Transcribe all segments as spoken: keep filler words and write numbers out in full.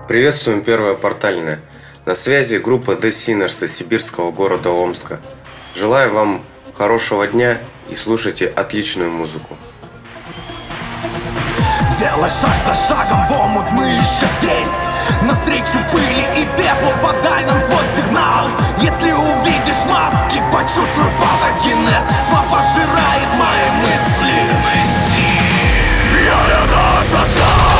Приветствуем Первое Портальное. На связи группа The Sinners из сибирского города Омска. Желаю вам хорошего дня и слушайте отличную музыку. Делай шаг за шагом в омут, мы еще здесь. Навстречу пыли и пеплу подай нам свой сигнал. Если увидишь маски, почувствуй патогенез. Тьма пожирает мои мысли, мысли. Я это создал.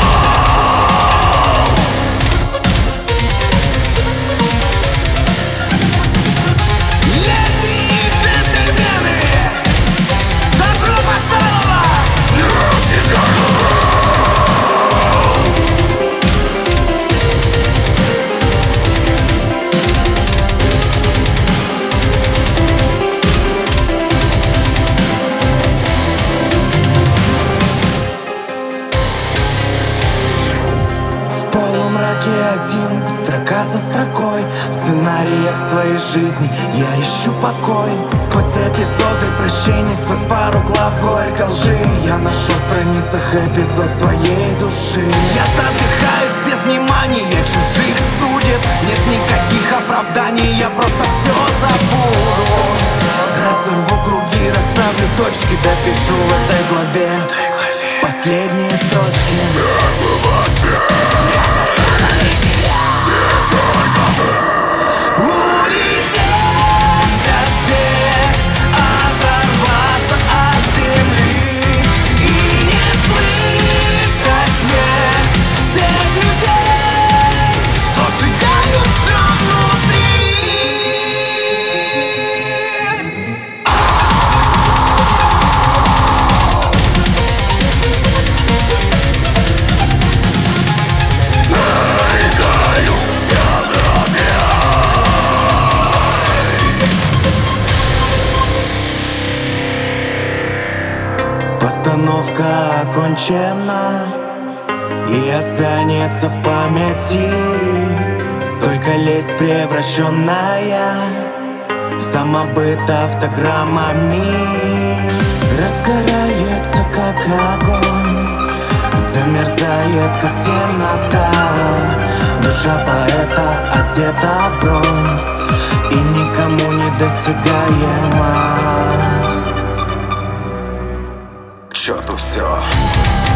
Леди и джентльмены, добро пожаловать! В полумраке один, строка за строкой. В сценариях своей жизни я ищу покой. Сквозь эпизоды прощений, сквозь пару глав горькой лжи я нашел в страницах эпизод своей души. Я задыхаюсь без внимания чужих судеб. Нет никаких оправданий, я просто все забуду. Разорву круги, расставлю точки, допишу в этой главе последние строчки. Улететь от всех, оторваться от земли и не слышать смех тех людей, что сжигают все внутри. Постановка окончена и останется в памяти только лесть, превращенная в самобыт автограммами. Разгорается, как огонь, замерзает, как темнота. Душа поэта одета в бронь и никому не досягаема. К черту все.